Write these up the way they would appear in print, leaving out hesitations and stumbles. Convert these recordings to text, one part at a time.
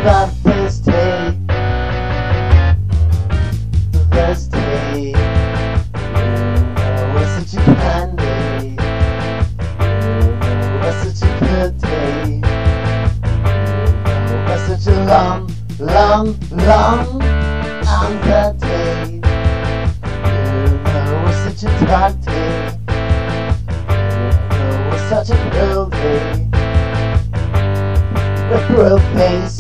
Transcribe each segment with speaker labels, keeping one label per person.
Speaker 1: about this day. This day, was such a candy. Was such a good day. Was such a long and good day. Was such a dark day. Was such a cruel day. A cruel face,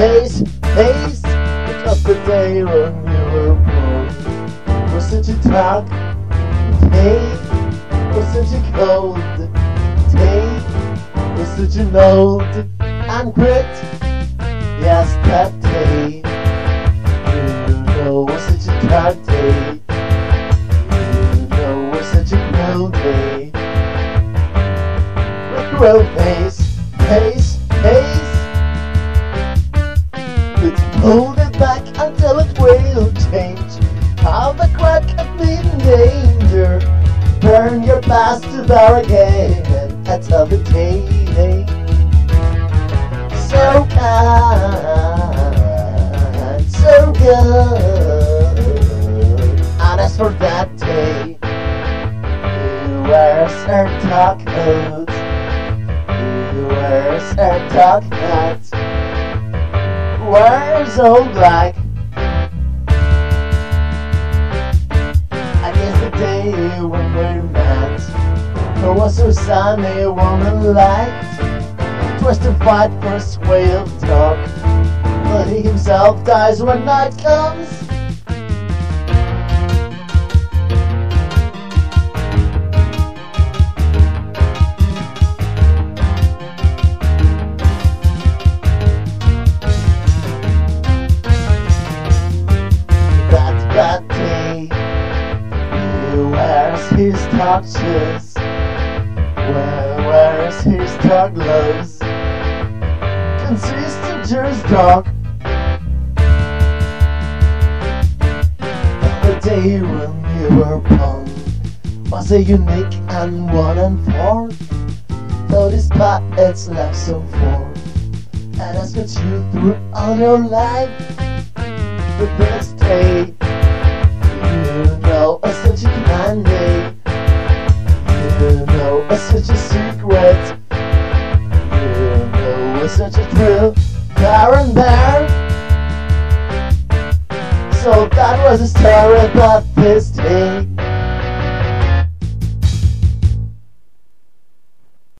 Speaker 1: because the day when you were born was such a dark day, was such a cold day, was such an old and grit. Yes, that day, was such a dark day, was such a cruel day. A cruel face. Hold it back until it will change. How the crack could be in danger. Burn your past to there again until the day. So kind, so good. And as for that day, you wear her dark coat. You wear her dark hat. Where's old black? I guess the day when we met, there was so sunny a woman liked. It was to fight for his way of talk, but he himself dies when night comes. That day, he wears his dark shoes, wears his dark gloves, consistent just dark. The day when you were born was a unique and one and four. Though this path it's left so far, and has got you through all your life. But this day, it's such a candy. It's such a secret. It's such a thrill, there and there. So that was a story about this day.